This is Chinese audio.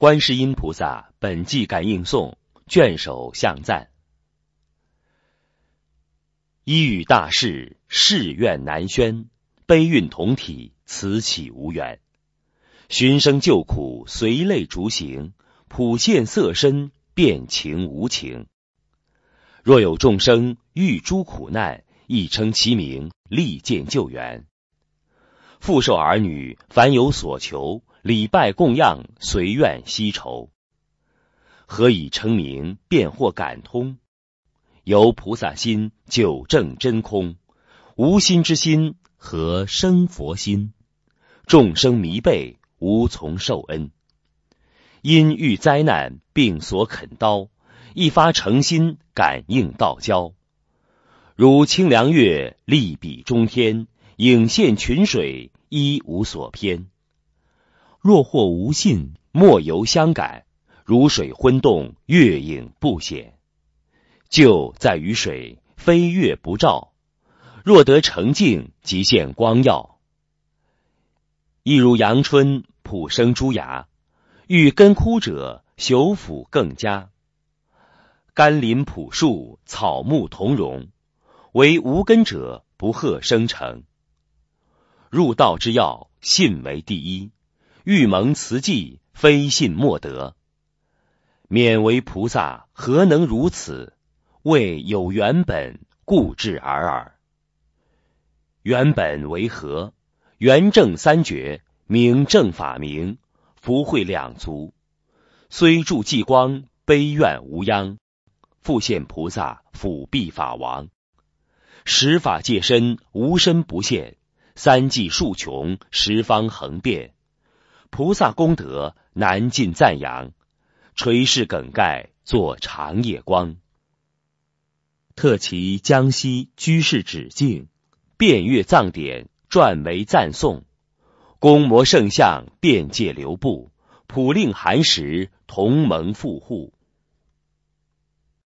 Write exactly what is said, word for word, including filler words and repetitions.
观世音菩萨本纪感应颂卷首向赞。一语大事，誓愿难宣，悲运同体，此起无缘。寻声救苦，随类逐行，普现色身，变情无情。若有众生遇诸苦难，亦称其名，力荐救援。复受儿女，凡有所求，礼拜供养，随愿悉酬。何以称名，便或感通？由菩萨心，久证真空。无心之心，何生佛心？众生迷背，无从受恩。因遇灾难，并所肯刀，一发诚心，感应道交。如清凉月，力比中天，影现群水，一无所偏。若或无信，莫由相感，如水昏动，月影不显。救在于水，非月不照。若得澄净，即现光耀。亦如阳春，普生诸芽，遇根枯者，朽腐更佳。甘霖朴树，草木同荣，唯无根者，不贺生成。入道之要，信为第一。欲蒙慈济，非信莫得。免为菩萨，何能如此？为有原本，故至尔尔。原本为何？圆正三觉，明正法明，福慧两足。虽住寂光，悲愿无央。复现菩萨，辅弼法王。十法界身，无身不现。三际数穷，十方横遍。菩萨功德，难尽赞扬。垂世梗概，作长夜光。特其江西居士止境，遍阅藏典，撰为赞颂。公摩圣像，遍界流布，普令寒食，同盟富户。